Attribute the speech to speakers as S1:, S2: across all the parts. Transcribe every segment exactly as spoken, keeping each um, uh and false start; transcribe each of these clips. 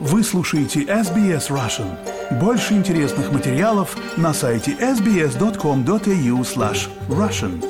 S1: Вы слушаете эс би эс Russian. Больше интересных материалов на сайте эс би эс точка ком точка эй ю слэш Russian.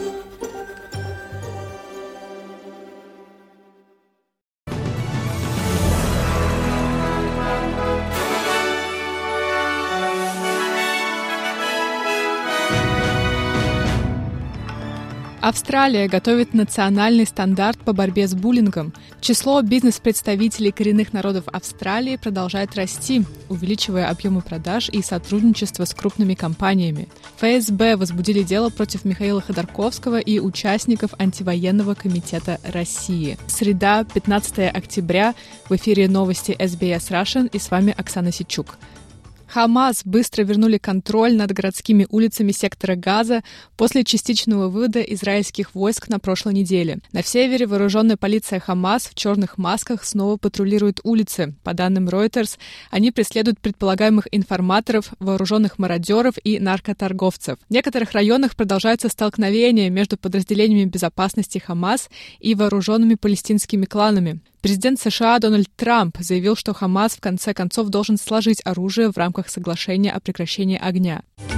S2: Австралия готовит национальный стандарт по борьбе с буллингом. Число бизнес-представителей коренных народов Австралии продолжает расти, увеличивая объемы продаж и сотрудничество с крупными компаниями. эф эс бэ возбудили дело против Михаила Ходорковского и участников антивоенного комитета России. Среда, пятнадцатого октября, в эфире новости эс би эс Russian, и с вами Оксана Сичук. Хамас быстро вернули контроль над городскими улицами сектора Газа после частичного вывода израильских войск на прошлой неделе. На севере вооруженная полиция Хамас в черных масках снова патрулирует улицы. По данным Reuters, они преследуют предполагаемых информаторов, вооруженных мародеров и наркоторговцев. В некоторых районах продолжаются столкновения между подразделениями безопасности Хамас и вооруженными палестинскими кланами. Президент США Дональд Трамп заявил, что Хамас в конце концов должен сложить оружие в рамках соглашения о прекращении огня.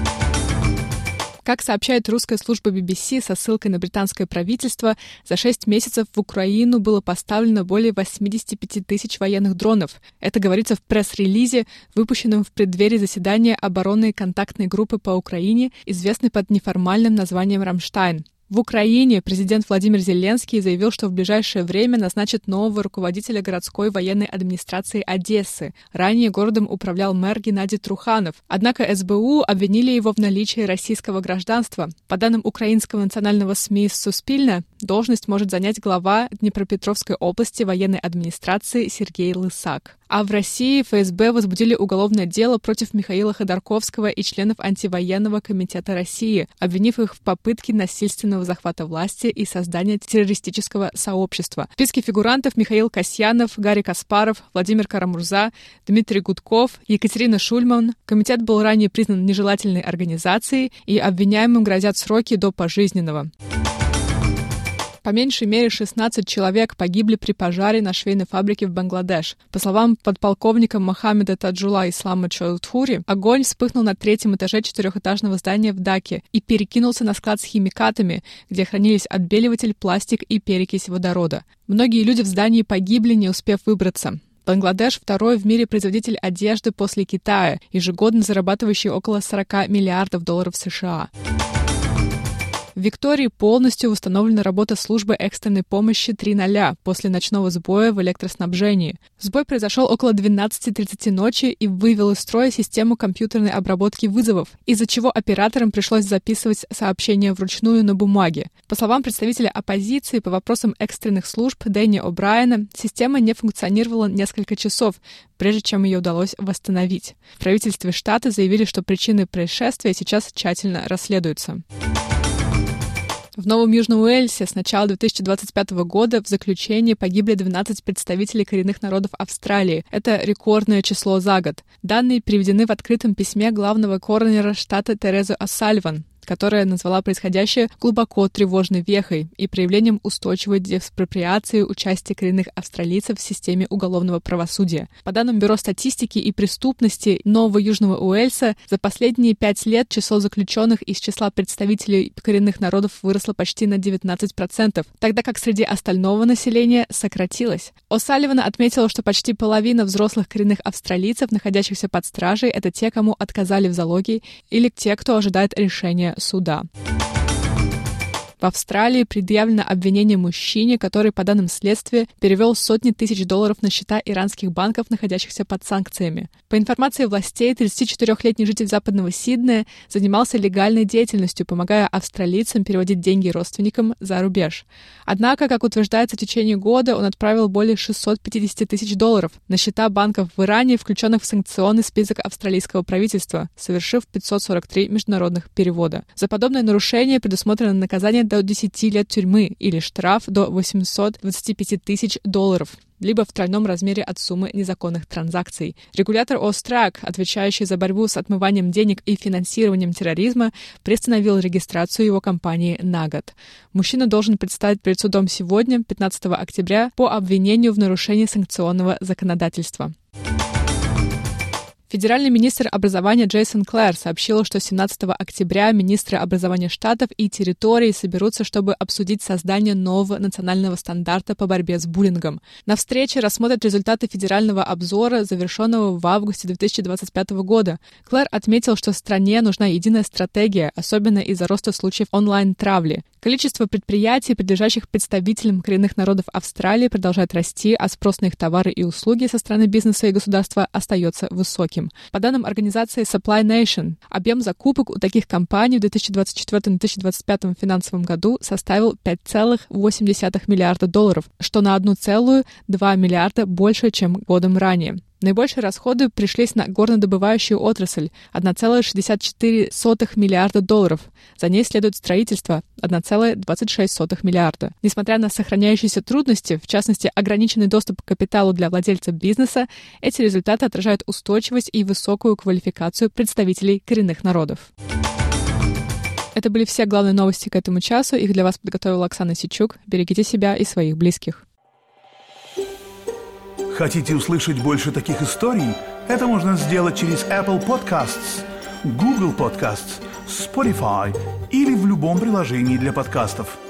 S2: Как сообщает русская служба би би си со ссылкой на британское правительство, за шесть месяцев в Украину было поставлено более восемьдесят пять тысяч военных дронов. Это говорится в пресс-релизе, выпущенном в преддверии заседания оборонной контактной группы по Украине, известной под неформальным названием «Рамштайн». В Украине президент Владимир Зеленский заявил, что в ближайшее время назначит нового руководителя городской военной администрации Одессы. Ранее городом управлял мэр Геннадий Труханов. Однако эс бэ у обвинили его в наличии российского гражданства. По данным украинского национального СМИ «Суспильне», должность может занять глава Днепропетровской области военной администрации Сергей Лысак. А в России эф эс бэ возбудили уголовное дело против Михаила Ходорковского и членов антивоенного комитета России, обвинив их в попытке насильственного захвата власти и создания террористического сообщества. В списке фигурантов Михаил Касьянов, Гарри Каспаров, Владимир Карамурза, Дмитрий Гудков, Екатерина Шульман. Комитет был ранее признан нежелательной организацией, и обвиняемым грозят сроки до пожизненного. По меньшей мере шестнадцать человек погибли при пожаре на швейной фабрике в Бангладеш. По словам подполковника Мохаммеда Таджула Ислама Чаудхури, огонь вспыхнул на третьем этаже четырехэтажного здания в Даке и перекинулся на склад с химикатами, где хранились отбеливатель, пластик и перекись водорода. Многие люди в здании погибли, не успев выбраться. Бангладеш – второй в мире производитель одежды после Китая, ежегодно зарабатывающий около сорок миллиардов долларов США. В Виктории полностью восстановлена работа службы экстренной помощи три ноль после ночного сбоя в электроснабжении. Сбой произошел около двенадцати тридцати ночи и вывел из строя систему компьютерной обработки вызовов, из-за чего операторам пришлось записывать сообщения вручную на бумаге. По словам представителя оппозиции по вопросам экстренных служб Дэнни О'Брайена, система не функционировала несколько часов, прежде чем ее удалось восстановить. В правительстве штата заявили, что причины происшествия сейчас тщательно расследуются. В Новом Южном Уэльсе с начала две тысячи двадцать пятого года в заключении погибли двенадцать представителей коренных народов Австралии. Это рекордное число за год. Данные приведены в открытом письме главного коронера штата Терезы О'Салливан, которая назвала происходящее глубоко тревожной вехой и проявлением устойчивой диспроприации участия коренных австралийцев в системе уголовного правосудия. По данным Бюро статистики и преступности Нового Южного Уэльса, за последние пять лет число заключенных из числа представителей коренных народов выросло почти на девятнадцать процентов, тогда как среди остального населения сократилось. О'Салливан отметила, что почти половина взрослых коренных австралийцев, находящихся под стражей, это те, кому отказали в залоге, или те, кто ожидает решения суда. В Австралии предъявлено обвинение мужчине, который, по данным следствия, перевел сотни тысяч долларов на счета иранских банков, находящихся под санкциями. По информации властей, тридцатичетырёхлетний житель Западного Сиднея занимался легальной деятельностью, помогая австралийцам переводить деньги родственникам за рубеж. Однако, как утверждается, в течение года он отправил более шестисот пятидесяти тысяч долларов на счета банков в Иране, включенных в санкционный список австралийского правительства, совершив пятьсот сорок три международных перевода. За подобное нарушение предусмотрено наказание до десяти лет тюрьмы или штраф до восьмисот двадцати пяти тысяч долларов, либо в тройном размере от суммы незаконных транзакций. Регулятор Austrac, отвечающий за борьбу с отмыванием денег и финансированием терроризма, приостановил регистрацию его компании на год. Мужчина должен предстать перед судом сегодня, пятнадцатого октября, по обвинению в нарушении санкционного законодательства. Федеральный министр образования Джейсон Клэр сообщил, что семнадцатого октября министры образования штатов и территорий соберутся, чтобы обсудить создание нового национального стандарта по борьбе с буллингом. На встрече рассмотрят результаты федерального обзора, завершенного в августе две тысячи двадцать пятого года. Клэр отметил, что стране нужна единая стратегия, особенно из-за роста случаев онлайн-травли. Количество предприятий, принадлежащих представителям коренных народов Австралии, продолжает расти, а спрос на их товары и услуги со стороны бизнеса и государства остается высоким. По данным организации Supply Nation, объем закупок у таких компаний в две тысячи двадцать четвёртом — две тысячи двадцать пятом финансовом году составил пять целых восемь десятых миллиарда долларов, что на один целых два миллиарда больше, чем годом ранее. Наибольшие расходы пришлись на горнодобывающую отрасль – один целых шестьдесят четыре сотых миллиарда долларов. За ней следует строительство – один целых двадцать шесть сотых миллиарда. Несмотря на сохраняющиеся трудности, в частности, ограниченный доступ к капиталу для владельцев бизнеса, эти результаты отражают устойчивость и высокую квалификацию представителей коренных народов. Это были все главные новости к этому часу. Их для вас подготовила Оксана Сичук. Берегите себя и своих близких.
S1: Хотите услышать больше таких историй? Это можно сделать через Apple Podcasts, Google Podcasts, Spotify или в любом приложении для подкастов.